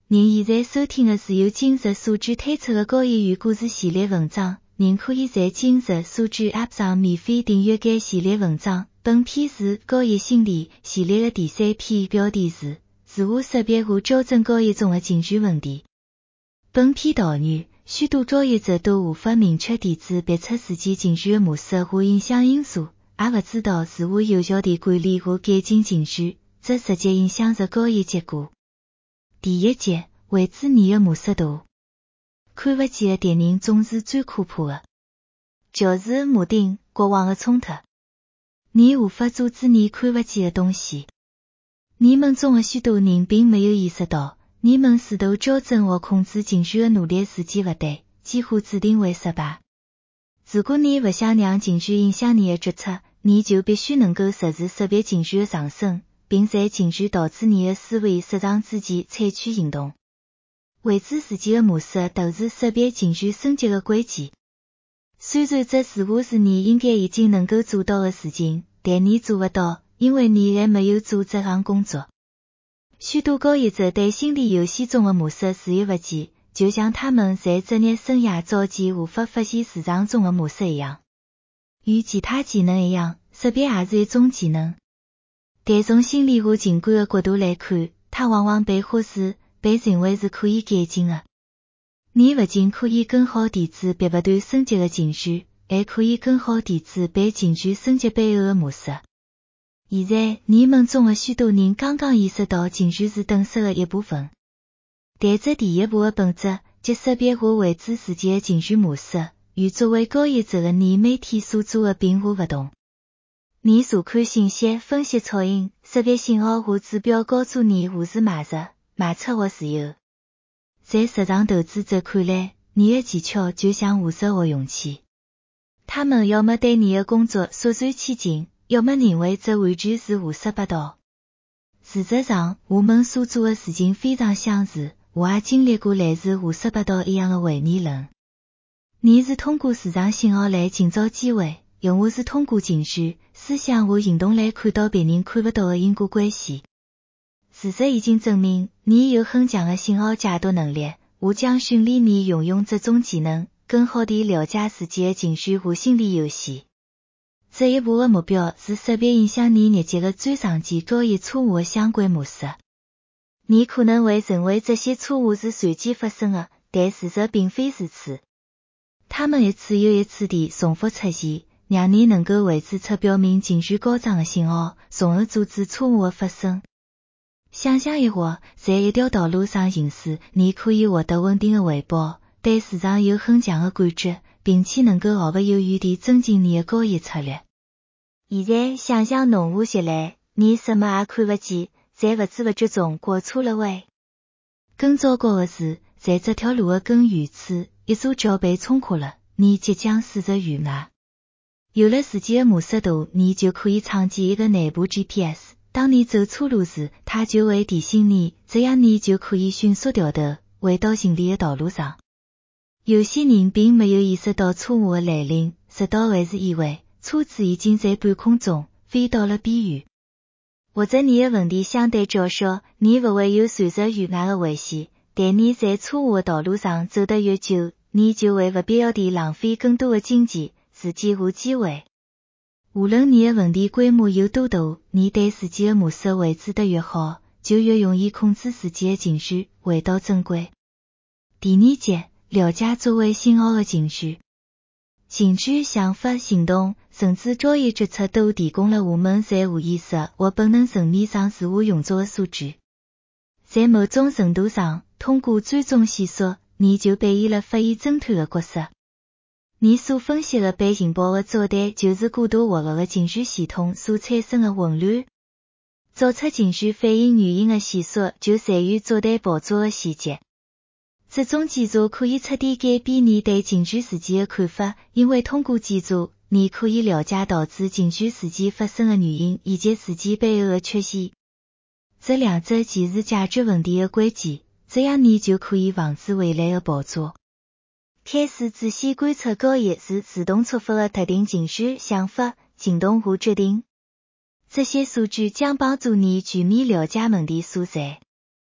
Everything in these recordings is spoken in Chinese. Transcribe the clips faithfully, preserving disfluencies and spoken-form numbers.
您现在收听的是由今日素质推出的高言语故事系列文章，您可以在今日素质 App 上免费订阅该系列文章。本篇是高言心理系列的第三篇，标题是自我识别和纠正高言中的情绪问题。本篇导语，许多高言者都无法明确地识别出自己情绪的模式和影响因素，也不知道如何有效地管理和改进情绪，这直接影响着高言结果。第一节，为止你的模式图。看不见的敌人总是最可怕的。就是马丁国王的冲突。你无法阻止你看不见的东西。你们中的许多人并没有意识到，你们试图纠正或控制情绪的努力时机不对，几乎注定会失败。如果你不想让情绪影响你的决策，你就必须能够实时识别情绪的上升，并在情绪导致你的思维失常之前采取行动。为止自己的模式都是识别情绪升级的关键。虽然这似乎是你应该已经能够做到的事情，但你做不到，因为你还没有做这项工作。许多高言者对心理游戏中的模式视而不见，就像他们在职业生涯早期无法发现市场中的模式一样。与其他技能一样，识别也是一种技能。但从心理和情感的角度来看，它往往被忽视，被认为是可以改进的。你不仅可以更好地识别不断升级的情绪，还可以更好地识别情绪升级背后的模式。现在，你们中的许多人刚刚意识到情绪是等式的一部分。但这第一步的本质，即识别和为止自己的情绪模式，与作为高言者的你每天所做的并无不同。你查看信息、分析噪音、识别信号和指标告诉你何时买入、卖出或持有。在市场投资者看来，你的技巧就像武术或勇气。他们要么对你的工作肃然起敬，要么认为这完全是胡说八道。事实上，我们所做的事情非常相似，我也经历过类似胡说八道一样的伪理论。你是通过市场信号来寻找机会，而我是通过情绪、思想和行动来看到别人看不到的因果关系。事实已经证明，你有很强的信号解读能力，我将训练你运用这种技能，更好地了解自己的情绪和心理游戏。这一步的目标是识别影响你日节的最常见高言错误的相关模式。你可能会认为这些错误是随机发生的，但事实并非如此。他们一次又一次地重复出现，让你能够维持出表明情绪高涨的信号，从而阻止错误的发生。想象一下，在一条道路上行驶，你可以获得稳定的回报，对市场有很强的感觉，并且能够毫不犹豫地增进你的高言策略。现在想象侬下下来，你什么也看不见，在不知不觉中过错了位。更糟糕的是，在这条路的更远处，一座桥被冲垮了，你即将驶入悬崖。有了自己的模式图，你就可以创建一个内部 G P S。当你走错路时，它就会提醒你，这样你就可以迅速掉头，回到心理的道路上。有些人并没有意识到错误的来临，直到还是以为车子已经在半空中飞到了边缘。或者你的问题相对较小，你不会有坠入悬崖的危险，但你在错误的道路上走得越久，你就会不必要地浪费更多的金钱、时间和机会。无论你的问题规模有多大，你对自己的模式维持得越好，就越容易控制自己的情绪，回到正轨。第二节，了解作为信号的情绪。情绪、想法、行动，甚至高言决策都提供了我们在无意识或本能层面上自我运作的数据。在某种程度上，通过追踪线索，你就扮演了发现侦探的角色。你所分析的被引爆的炸弹，就是过度活跃的情绪系统所产生的混乱。找出情绪反应原因的线索，就在于炸弹爆炸的细节。这种检查可以彻底改变你对情绪事件的看法，因为通过检查，你可以了解导致情绪事件发生的原因以及事件背后的缺陷。这两者既是解决问题的关键，这样你就可以防止未来的爆炸。开始仔细观察高言是自动触发的特定情绪、想法、行动和决定。这些数据将帮助你全面了解问题所在。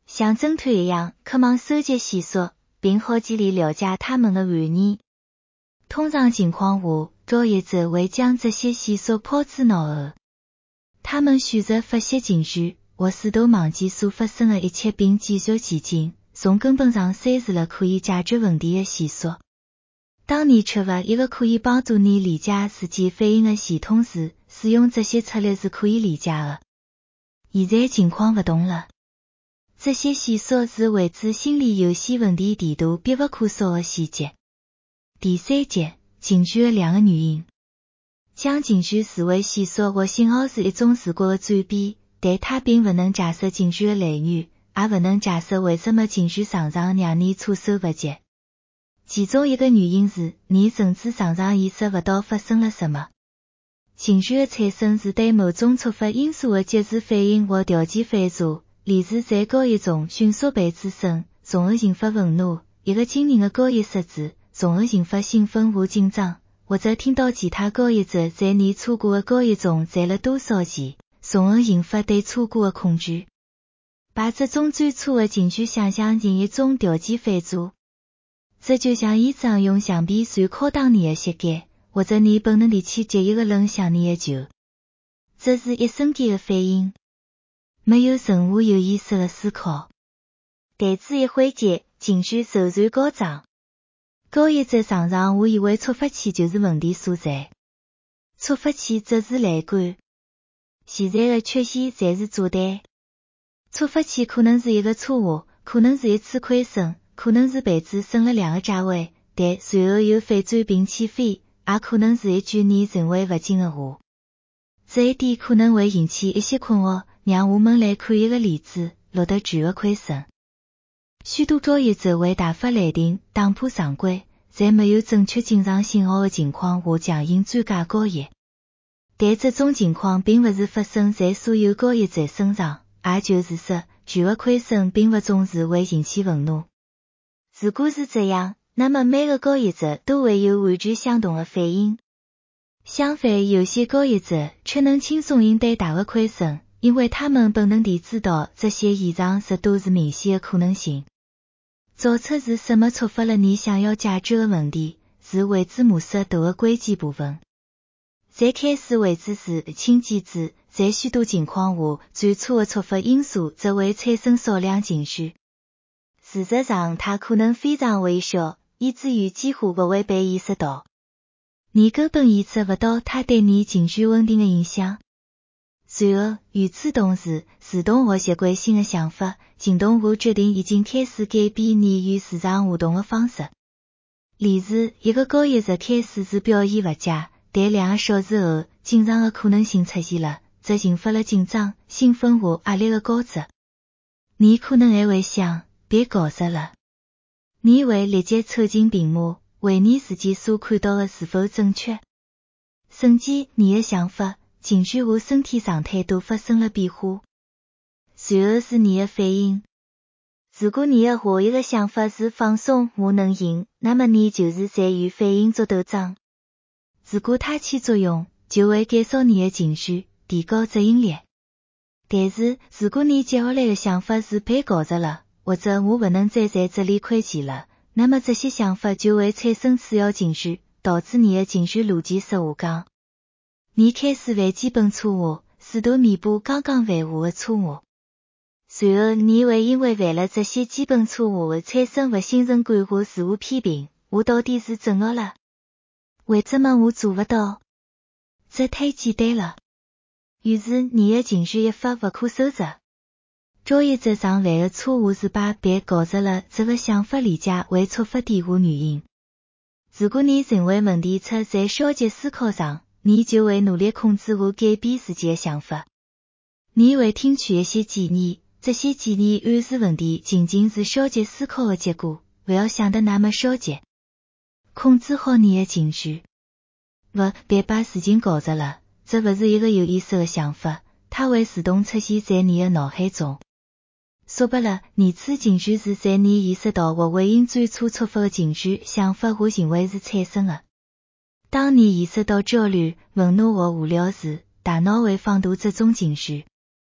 像侦探一样渴望收集线索，并好极力了解他们的含义。通常情况下，交易者会将这些线索抛之脑后。他们选择发泄情绪，或试图忘记所发生的一切并继续前进，从根本上删除了可以解决问题的线索。当你缺乏一个可以帮助你理解事件反应的系统时，使用这些策略是可以理解的。现在情况不同了。这些线索是为子心理游戏问题程度必不可少的细节。第三节，情绪的两个原因。将情绪视为线索或信号是一种视觉的转变，但它并不能解释情绪的来源，也不能解释为什么情绪上涨让你措手不及。其中一个原因是，你甚至常常意识不到发生了什么。情绪的产生是对某种触发因素的及时反应或条件反射，例如在交易中迅速被止损，从而引发愤怒，一个惊人的交易失误，从而引发兴奋或紧张，或者听到其他交易者在你错过的交易中赚了多少钱，从而引发对错过的恐惧。把这种最初的情绪想象成一种条件反射，这就像医生用橡皮船敲打你的膝盖，或者你本能地去接一个扔向你的球。这是一瞬间的反应，没有任何有意识的思考。但只一会间，情绪骤然高涨。交易者常常会以为触发器就是问题所在，触发器则是雷管。现在的缺陷侪是炸弹。触发器可能是一个错误，可能是一次亏损，可能是被子损了两个价位，但随后又反转并起飞，也可能是一句你认为不敬的话。这一点可能会引起一些困惑，让我们来看一个例子，录得全的亏损。许多交易者会大发雷霆，打破常规，在没有正确进场信号的情况下强行转介交易。但这种情况并不是发生在所有交易者身上，也就是说，全的亏损并不总是会引起愤怒。如果是这样，那么每个交易者都会有完全相同的反应。相反，有些交易者却能轻松应对大的亏损，因为他们本能地知道这些异常是都是明显的可能性。找出是什么触发了你想要解决的问题，是为之模式大的关键部分。在开始为止时，请记住，在许多情况下，最初的触发因素则会产生少量情绪。事实上，它可能非常微小，以至于几乎不会被意识到。你根本意识不到它对你情绪稳定的影响。随后，与此同时，自动或习惯性的想法、行动或决定已经开始改变你与市场互动的方式。例如，一个交易者开始时表现不佳，但两个小时后，进场的可能性出现了，这引发了紧张、兴奋或压力的高涨。你可能还会想，别搞砸了。你会立即凑近屏幕，为你自己所看到的是否正确。瞬间，你的想法、情绪和身体状态都发生了变化。随后是你的反应。如果你的下一个想法是放松，我能赢，那么你就是在与反应做斗争。如果它起作用，就会减少你的情绪，提高执行力。但是，如果你接下来的想法是被搞砸了，或者我不能再在这里亏钱了，那么这些想法就会产生次要情绪，导致你的情绪逻辑式下降。你开始犯基本错误，试图弥补刚刚犯下的错误。随后，你会因为犯了这些基本错误而产生不信任感或自我批评，我到底是怎么了？为什么我做不到？这太简单了。于是，你的情绪一发不可收拾。交易者常犯的错误是把被搞砸了这个想法理解为触发点或原因。如果你认为问题出在消极思考上，你就会努力控制或改变自己的想法。你会听取一些建议，这些建议暗示问题仅仅是消极思考的结果，不要想得那么消极。控制好你的情绪。不，别把事情搞砸了，这不是一个有意识的想法，它会自动出现在你的脑海中。说白了，二次情绪是在你意识到或回应最初触发的情绪、想法或行为时产生的。当你意识到焦虑、愤怒或无聊时，大脑会放大这种情绪。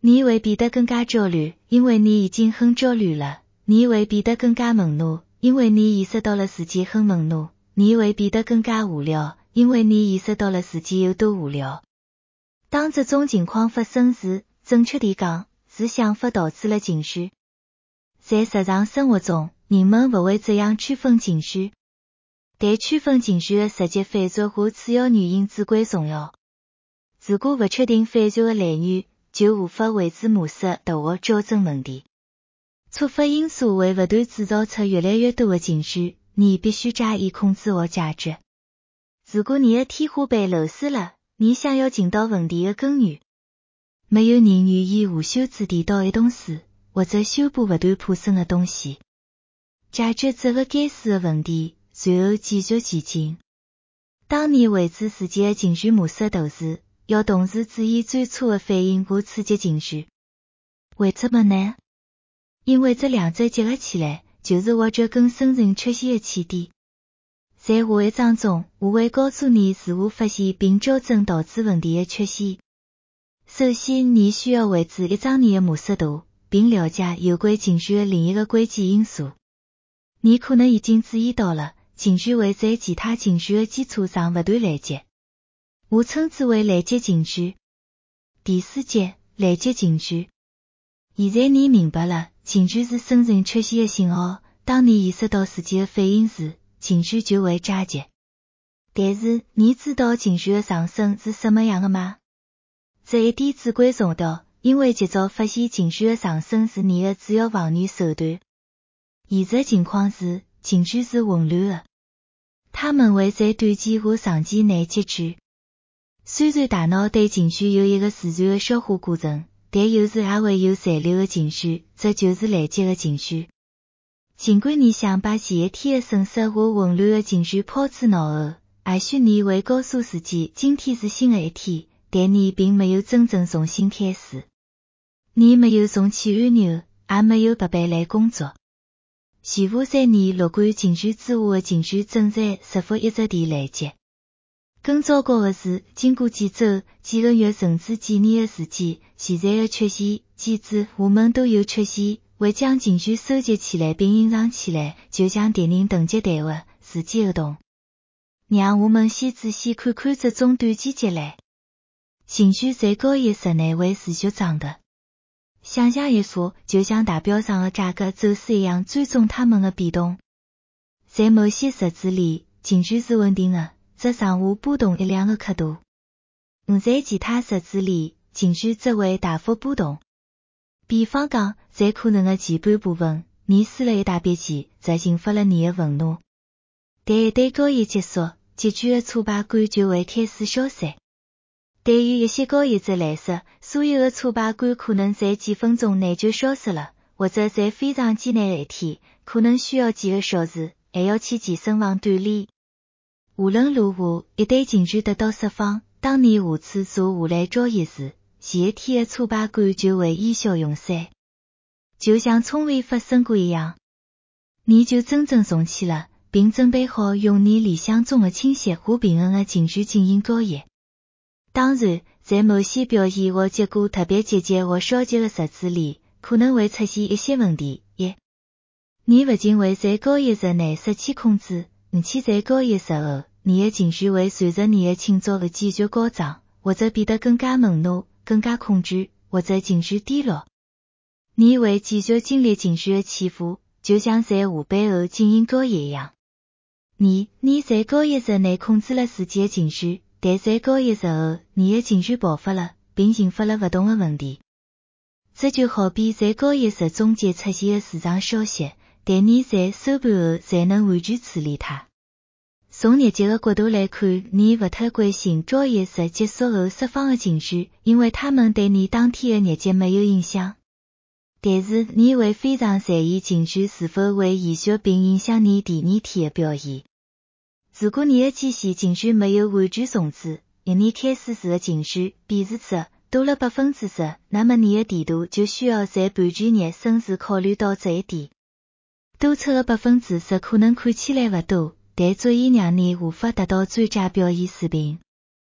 你会变得更加焦虑，因为你已经很焦虑了。你会变得更加愤怒，因为你意识到了自己很愤怒。你会变得更加无聊，因为你意识到了自己有多无聊。当这种情况发生时，准确地讲，是想法导致了情绪。在日常生活中，人们不会这样区分情绪。但区分情绪的实际反转和次要原因至关重要。如果不确定反转的来源，就无法为之模式大学矫正问题。触发因素会不断制造出越来越多的情绪，你必须加以控制和解决。如果你的天花板漏水了，你想要进到问题的根源。没有人愿意无休止地倒一桶水，或者修补不断破损的东西。解决这个该死的问题，随后继续前进。当你维持自己的情绪模式大时，要同时注意最初的反应和刺激情绪。为什么呢？因为这两者结合起来，就是挖掘更深层缺陷的起点。在下一章中，我会告诉你如何发现并纠正导致问题的缺陷。首先，你需要维持一张你的模式图，并了解有关情绪的另一个关键因素。你可能已经注意到了，情绪会在其他情绪的基础上不断累积。我称之为累积情绪。第四节，累积情绪。现在你明白了，情绪是生成缺陷的信号。当你意识到自己的反应时，情绪就会加剧。但是，你知道情绪的上升是什么样的吗？这一点至关重要，因为及早发现情绪的上升是你的主要防御手段。现实情况是，情绪是混乱的，它们会在短期和长期内积聚。虽然大脑对情绪有一个自然的消化过程，但有时也会有残留的情绪，这就是累积的情绪。尽管你想把前一天的损失和混乱的情绪抛之脑后，也许你会告诉自己今天是新的一天，但你并没有真正重新开始。你没有重启按钮，也没有白白来工作。全部在你乐观情绪之下的情绪正在日复一日地累积。更糟糕的是，经过几周、几个月甚至几年的时间，现在的缺陷机制，我们都有缺陷，会将情绪收集起来并隐藏起来，就像敌人等级弹劾、时间活动。让我们先仔细看看这种短期积累。情绪在高意识内会持续长的。想象一下，就像大表上的价格走势一样追踪它们的变动。在某些日子里，情绪是稳定的，这上下波动一两个刻度。而在其他日子里，情绪则会大幅波动。比方讲，在可能的前半部分，你输了一大笔钱，这引发了你的愤怒。但一旦交易结束，拮据的挫败感就会开始消散。对于一些交易者来说，所有的挫败感可能在几分钟内就消失了，或者在非常艰难的一天，可能需要几个小时，还要去健身房锻炼。无论如何，一旦情绪得到释放，当你下次做下来交易时，前一天的挫败感就会烟消云散，就像从未发生过一样。你就真正重启了，并准备好用你理想中的清晰和平衡的情绪进行交易。当然，在某些表现和结果特别积极或消极的日子里，可能会出现一些问题。一，你不仅会在交易日内失去控制，而且在交易日后，你的情绪会随着你的庆祝而继续高涨，或者变得更加愤怒、更加恐惧，或者情绪低落。你会继续经历情绪的起伏，就像在下班后进行交易一样。你，你在交易日内控制了自己的情绪。但在交易日后，你的情绪爆发了，并引发了不同的问题。这就好比在交易日中间出现的市场消息，但你在收盘后才能完全处理它。从业绩的角度来看，你不太关心交易日结束后释放的情绪，因为它们对你当天的业绩没有影响。但是你会非常在意情绪是否会延续并影响你第二天的表现。如果你的前线情绪没有完全重置，而你开始时的情绪比日值多了百分之十，那么你的地图就需要在盘前日深思考虑到这一点。多出的百分之十可能看起来不多，但足以让你无法达到最佳表现水平。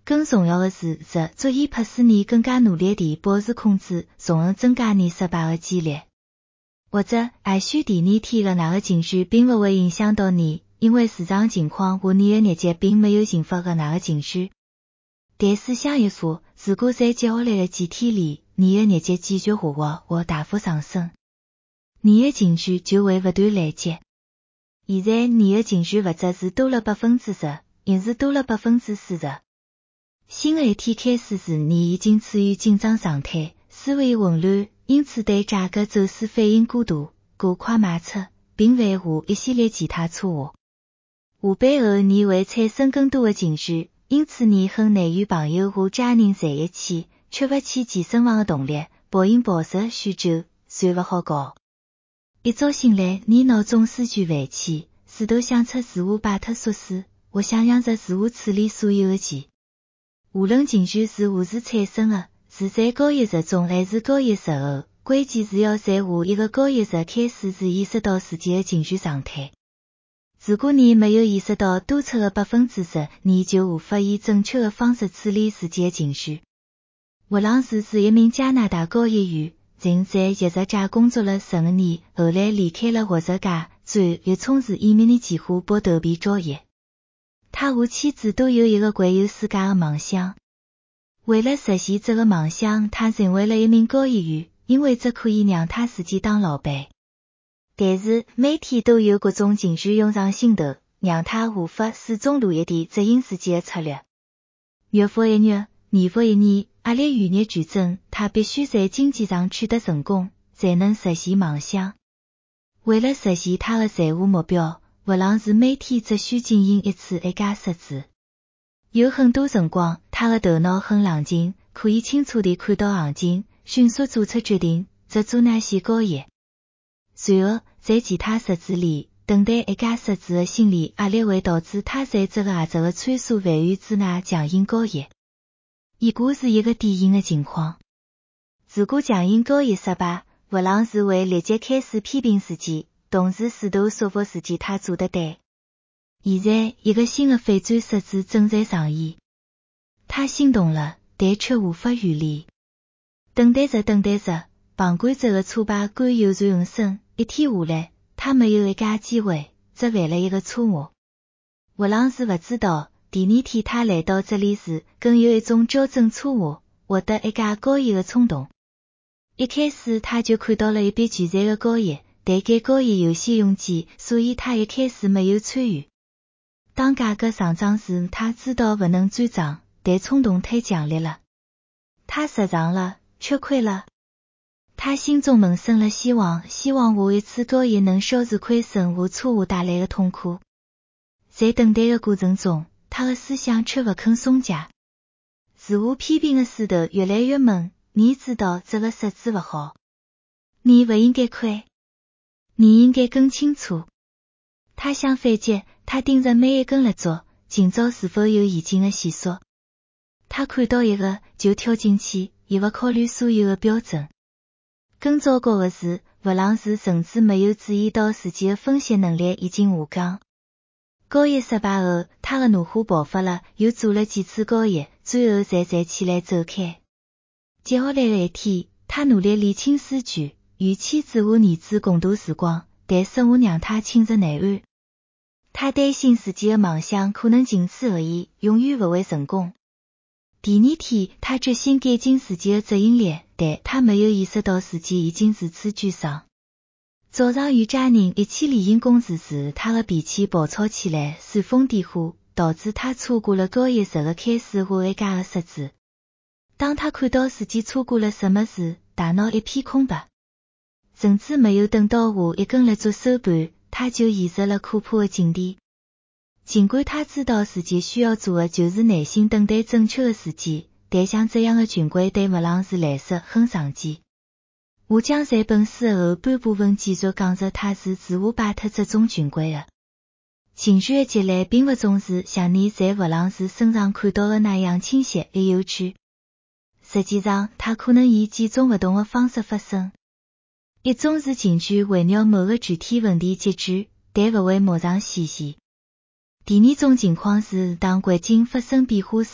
更重要的是，这足以迫使你更加努力地保持控制，从而增加你失败的几率。或者，也许第二天的那个情绪并不会影响到你，因为市场情况和你的日节并没有幸福的那个情绪。但是想一下，如果在接下来的几天里，你的日节继续下滑或大幅上升，你的情绪就会不断累积。现在你的情绪或者是多了百分之十，也是多了百分之四十。新的一天开始时，你已经处于紧张状态，思维混乱，因此对价格走势反应过度，过快卖出，并犯下一系列其他错误。下班后你会产生更多的情绪，因此你很难与朋友和家人在一起，缺乏起健身房的动力，暴饮暴食，酗酒，睡不好觉。一早醒来，你脑中思绪万千，试图想出如何摆脱琐事，或想象着如何处理所有的钱。无论情绪是何时产生的，是在高意识中还是高意识后，关键是要在下一个高意识开始时意识到自己的情绪状态。如果你没有意识到多出的百分之十，你就无法以正确的方式处理自己的情绪。沃朗斯是一名加拿大高业余，曾在艺术界工作了十五年，后来离开了艺术界，最后又从事移民的计划波投币交易。他和妻子都有一个环游世界的梦想。为了实现这个梦想，他成为了一名高业余，因为这可以让他自己当老板。但是每天都有各种情绪涌上心头，让他无法始终如一地执行自己的策略。月复一月，年复一年，压力与日俱增，他必须在经济上取得成功，才能实现梦想。为了实现他的财务目标，沃朗斯每天只需进行一次一家设置。有很多辰光，他的头脑很冷静，可以清楚地看到行情，迅速做出决定，只做那些交易。随后，在其他设置里，等待一家设置的心理压力会导致他在这个价值的参数范围之内强行交易。以下是一个典型的情况。如果强行交易失败，沃朗斯会立即开始批评自己，同时试图说服自己他做得对。现在，一个新的反转设置正在上演。他心动了，但却无法预理。等待着等待着，旁观者的挫败感油然而生。一天下来，他没有一家机会，只犯了一个错误。沃朗斯不知道，第二天他来到这里时，更有一种纠正错误，获得一家交易的冲动。一开始他就看到了一笔巨赚的交易，但该交易有些拥挤，所以他一开始没有参与。当价格上涨时，他知道不能追涨，但冲动太强烈了。他失场了，吃亏了。他心中萌生了希望，希望下一次交易能消除亏损和错误带来的痛苦。在等待的过程中，他的思想却不肯松懈。自我批评的石头越来越猛，你知道这个设置不好。你不应该亏。你应该更清楚。他想反击，他盯着每一根蜡烛，今朝是否有已经的线索。他看到一个就跳进去，也不考虑所有的标准。更糟糕的是，沃朗斯甚至没有注意到自己的分析能力已经下降。交易失败后，他的怒火爆发了，又做了几次交易，最后才站起来走开。接下来的一天，他努力理清思绪，与妻子和儿子共度时光，但失误让他寝食难安。他担心自己的梦想可能仅此而已，永远不会成功。第二天，他决心改进自己的执行力，但他没有意识到自己已经如此沮丧。早上与家人一起例行公事时，他的脾气暴躁起来，煽风点火，导致他错过了交易日的开始和一家的设置。当他看到自己错过了什么时，大脑一片空白。甚至没有等到下一根蜡烛收盘，他就陷入了可怕的境地。尽管他知道自己需要做的就是耐心等待正确的时机，但像这样的循环对沃朗斯来说很常见。我将在本书的后半部分继续讲述他是如何摆脱这种循环的。情绪的积累并不总是像你在沃朗斯身上看到的那样清晰而有趣。实际上，它可能以几种不同的方式发生。一种是情绪围绕某个具体问题集聚，但不会马上显现。第二种情况是当环境发生变化时，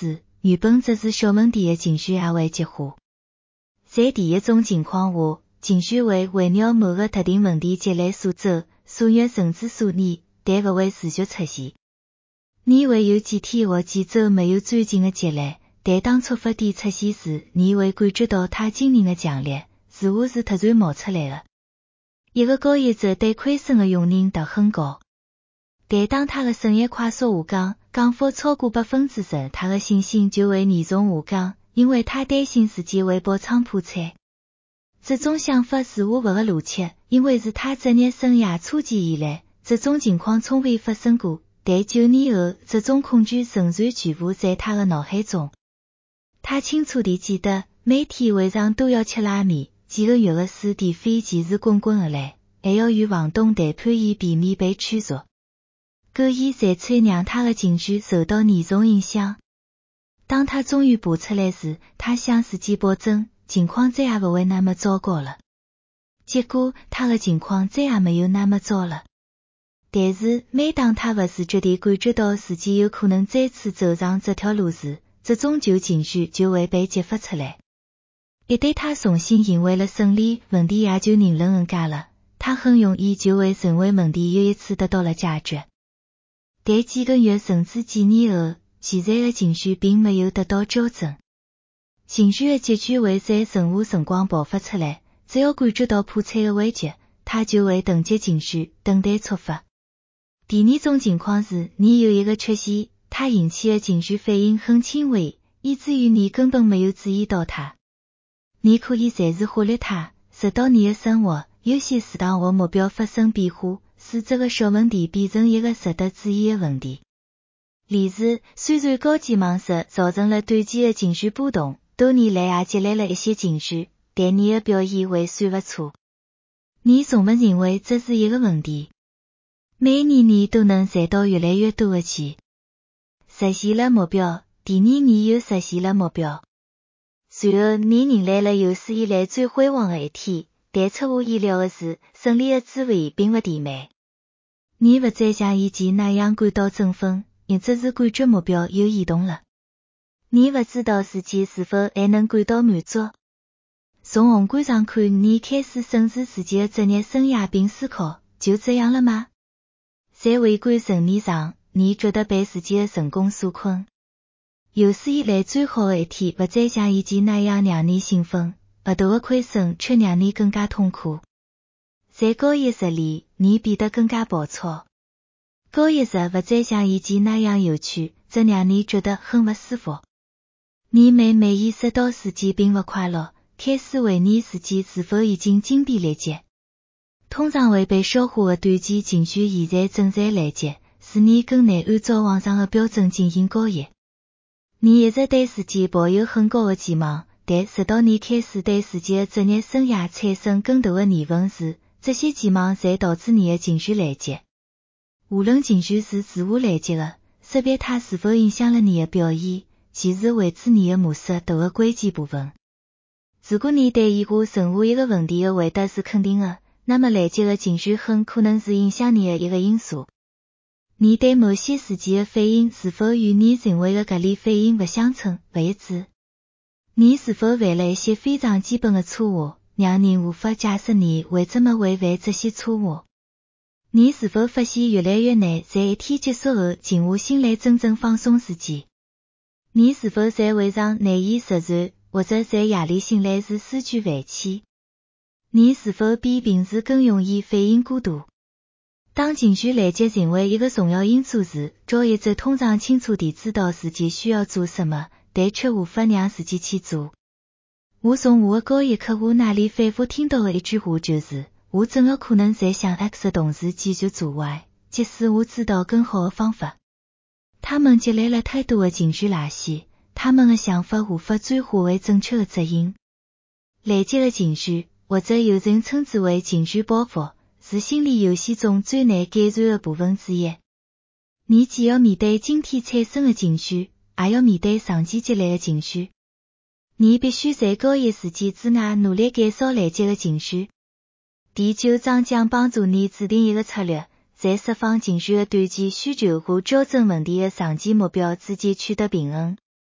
原本只是小问题的情绪也会激化。在第一种情况下，情绪会围绕某个特定问题积累所走、所欲甚至所念，但不会持续出现。你会有几天或几周没有专情的积累，但当触发点出现时，你会感觉到它惊人的强烈，似乎是突然冒出来的。一个交易者对亏损的容忍度很高，但当他的生意快速下降，降幅超过百分之十，他的信心就会严重下降，因为他担心自己会爆仓破产。这种想法似乎不合逻辑，因为是他职业生涯初期以来，这种情况从未发生过。但九年后，这种恐惧仍然全部在他的脑海中。他清楚地记得，每天晚上都要吃拉面，几个月的水电费钱是滚滚而来，还要与房东谈判以避免被驱逐。苟延残喘让他的情绪受到严重影响。当他终于爬出来时，他向自己保证，情况再也不会那么糟糕了。结果，他的情况再也没有那么糟了。但是，每当他不自觉地感觉到自己有可能再次走上这条路时，这种旧情绪就会被激发出来。一旦他重新赢回了胜利，问题也就迎刃而解了，他很容易就会认为问题又一次得到了解决。但几个月甚至几年后，现在的情绪并没有得到纠正。情绪的急剧会在任何辰光爆发出来，只要感觉到破产的危机，他就会等级情绪，等待触发。第二种情况是，你有一个缺陷，它引起的情绪反应很轻微，以至于你根本没有注意到它。你可以暂时忽略它，直到你的生活，尤其是当或目标发生变化，使这个小问题变成一个值得注意的问题。例如，虽然高期望值造成了短期的情绪波动，多年来也积累了一些情绪，但你的表现还算不错。你从不认为这是一个问题。每年你都能赚到越来越多的钱，实现了目标，第二年又实现了目标。随后你迎来了有史以来最辉煌的一天，但出乎意料的是，胜利的滋味并不甜美。你不再像以前那样感到振奋，或者是感觉目标有移动了。你不知道自己是否还能感到满足。从宏观上看，你开始审视自己的职业生涯并思考，就这样了吗？在微观层面上，你觉得被自己的成功所困。有史以来最好的一天不再像以前那样让你兴奋，额头的亏损却让你更加痛苦。在交易日里，你变得更加暴躁。交易日不再像以前那样有趣，这让你觉得很不舒服。你每每意识到自己并不快乐，开始怀疑自己是否已经精疲力竭。通常会被消化的短期情绪现在正在累积，使你更难按照往常的标准进行交易。你一直对自己抱有很高的期望，但直到你开始对自己的职业生涯产生更大的疑问时，这些期望才导致你的情绪累积。无论情绪是自我累积的，识别它是否影响了你的表现，其实维持你的模式大的关键部分。如果你对以下任何一个问题的回答是肯定的，那么累积的情绪很可能是影响你的一个因素。你对某些事件的反应是否与你认为的搿类反应不相称、不一致？你是否犯了一些非常基本的错误，让人无法解释你为什么会犯这些错误？你是否发现越来越难在一天结束后静下心来真正放松自己？你是否在会上难以入睡，或者在夜里醒来时思绪万千？你是否比平时更容易反应过度？当情绪累积成为一个重要因素时，交易者通常清楚地知道自己需要做什么，但却无法让自己去做。我从我的交易客户那里反复听到的一句话就是，我怎么可能在想 X 的同时继续做 Y， 即使我知道更好的方法。他们积累了太多的情绪垃圾，他们的想法无法转化为正确的指引。累积的情绪，或者有人称之为情绪包袱，是心理游戏中最难改善的部分之一。你既要面对今天产生的情绪，也要面对长期积累的情绪。你必须在交易时间之外努力减少累积的情绪。第九章将帮助你制定一个策略，在释放情绪的短期需求和纠正问题的长期目标之间取得平衡。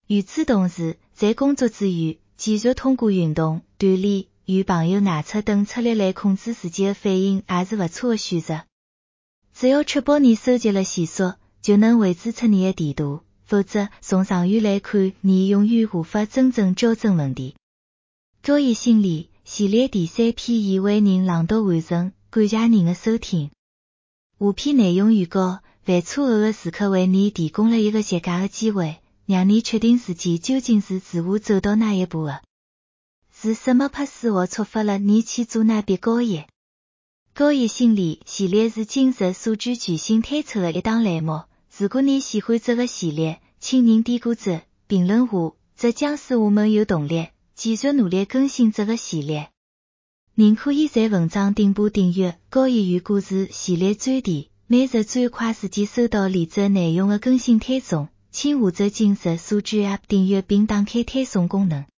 与此同时，在工作之余，继续通过运动、锻炼、与朋友外出等策略来控制自己的反应也是不错的选择。只要确保你收集了线索，就能绘制出你的地图，否则从长远来看，你永远无法真正矫正问题。高毅心理系列第三篇已为您朗读完成，感谢您的收听。下篇内容预告，犯错误的时刻为你提供了一个绝佳的机会，让你确定自己究竟是自我走到哪一步的。是什么迫使我触发了你去做那笔交易？高毅心理系列是今日数据巨星推出的一档栏目。如果你喜欢这个系列，请您点个赞，评论下，这将使我们有动力继续努力更新这个系列。您可以在文章顶部订阅高毅与故事系列专题，每日最快时间收到连载内容的更新推送，请下载今日数据 App 订阅并打开推送功能。